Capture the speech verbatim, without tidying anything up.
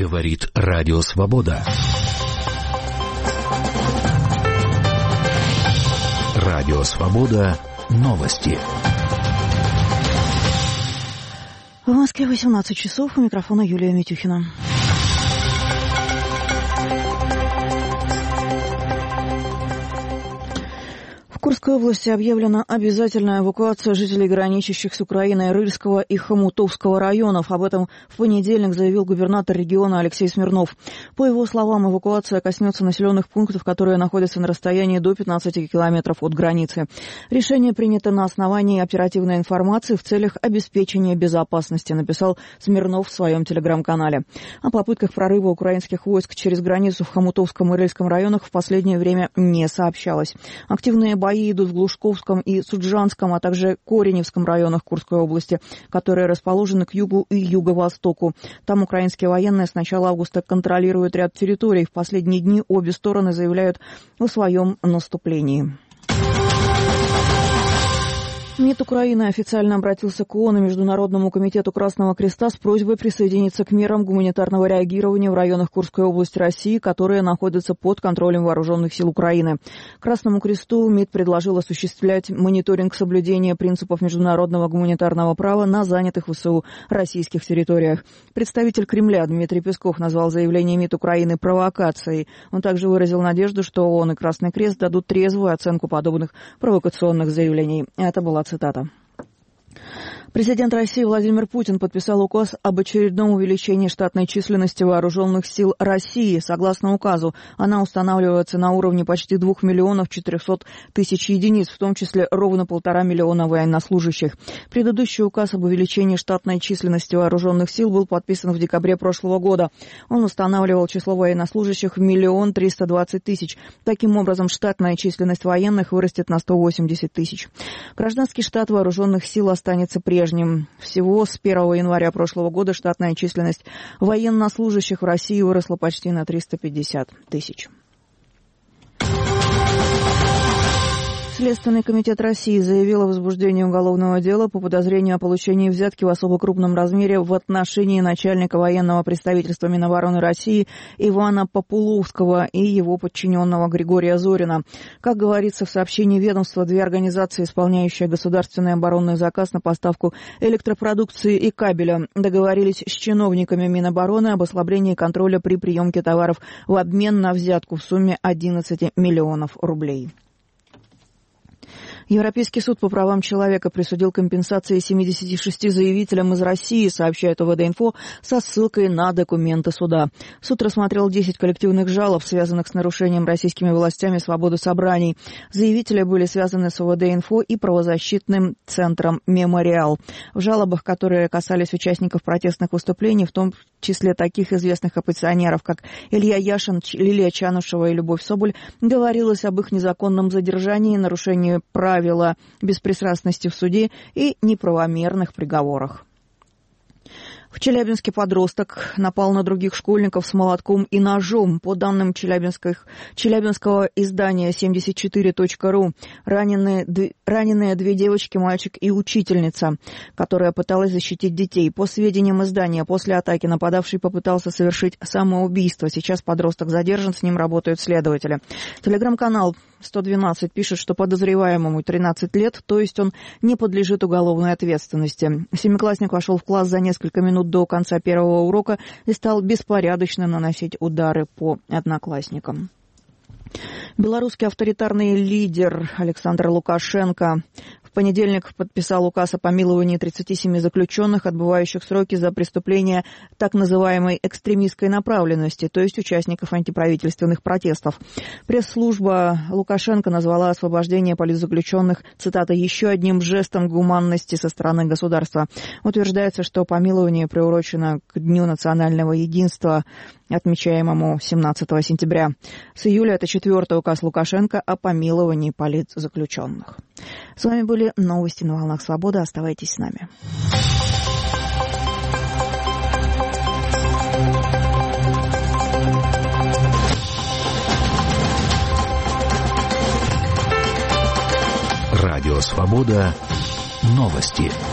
Говорит Радио Свобода. Радио Свобода. Новости. В Москве восемнадцать часов. У микрофона Юлия Митюхина. В Курской области объявлена обязательная эвакуация жителей граничащих с Украиной Рыльского и Хомутовского районов. Об этом в понедельник заявил губернатор региона Алексей Смирнов. По его словам, эвакуация коснется населенных пунктов, которые находятся на расстоянии до пятнадцати километров от границы. Решение принято на основании оперативной информации в целях обеспечения безопасности, написал Смирнов в своем телеграм-канале. О попытках прорыва украинских войск через границу в Хомутовском и Рыльском районах в последнее время не сообщалось. Активные бои идут в Глушковском и Суджанском, а также Кореневском районах Курской области, которые расположены к югу и юго-востоку. Там украинские военные с начала августа контролируют ряд территорий. В последние дни обе стороны заявляют о своем наступлении. МИД Украины официально обратился к ООН и Международному комитету Красного Креста с просьбой присоединиться к мерам гуманитарного реагирования в районах Курской области России, которые находятся под контролем вооруженных сил Украины. Красному Кресту МИД предложил осуществлять мониторинг соблюдения принципов международного гуманитарного права на занятых ВСУ российских территориях. Представитель Кремля Дмитрий Песков назвал заявление МИД Украины провокацией. Он также выразил надежду, что ООН и Красный Крест дадут трезвую оценку подобных провокационных заявлений. Это была цитата. Президент России Владимир Путин подписал указ об очередном увеличении штатной численности вооруженных сил России. Согласно указу, она устанавливается на уровне почти двух миллионов четырехсот тысяч единиц, в том числе ровно полтора миллиона военнослужащих. Предыдущий указ об увеличении штатной численности вооруженных сил был подписан в декабре прошлого года. Он устанавливал число военнослужащих в миллион триста двадцать тысяч. Таким образом, штатная численность военных вырастет на сто восемьдесят тысяч. Гражданский штат вооруженных сил останется прежним. Всего с первого января прошлого года штатная численность военнослужащих в России выросла почти на триста пятьдесят тысяч. Следственный комитет России заявил о возбуждении уголовного дела по подозрению о получении взятки в особо крупном размере в отношении начальника военного представительства Минобороны России Ивана Популовского и его подчиненного Григория Зорина. Как говорится в сообщении ведомства, две организации, исполняющие государственный оборонный заказ на поставку электропродукции и кабеля, договорились с чиновниками Минобороны об ослаблении контроля при приемке товаров в обмен на взятку в сумме одиннадцать миллионов рублей. Европейский суд по правам человека присудил компенсации семидесяти шести заявителям из России, сообщает ОВД-инфо, со ссылкой на документы суда. Суд рассмотрел десять коллективных жалоб, связанных с нарушением российскими властями свободы собраний. Заявители были связаны с ОВД-инфо и правозащитным центром «Мемориал». В жалобах, которые касались участников протестных выступлений, в том числе таких известных оппозиционеров, как Илья Яшин, Лилия Чанушева и Любовь Соболь, говорилось об их незаконном задержании, нарушении прав правила беспристрастности в суде и неправомерных приговорах. В Челябинске подросток напал на других школьников с молотком и ножом. По данным челябинского издания семьдесят четыре точка ру, раненые, раненые две девочки, мальчик и учительница, которая пыталась защитить детей. По сведениям издания, после атаки нападавший попытался совершить самоубийство. Сейчас подросток задержан, с ним работают следователи. Телеграм-канал сто двенадцать пишет, что подозреваемому тринадцать лет, то есть он не подлежит уголовной ответственности. Семиклассник вошел в класс за несколько минут до конца первого урока и стал беспорядочно наносить удары по одноклассникам. Белорусский авторитарный лидер Александр Лукашенко в понедельник подписал указ о помиловании тридцати семи заключенных, отбывающих сроки за преступления так называемой экстремистской направленности, то есть участников антиправительственных протестов. Пресс-служба Лукашенко назвала освобождение политзаключенных, цитата, «еще одним жестом гуманности со стороны государства». Утверждается, что помилование приурочено к Дню национального единства, отмечаемому семнадцатого сентября. С июля это четвертый указ Лукашенко о помиловании политзаключенных. С вами были новости на волнах Свободы. Оставайтесь с нами. Радио Свобода. Новости.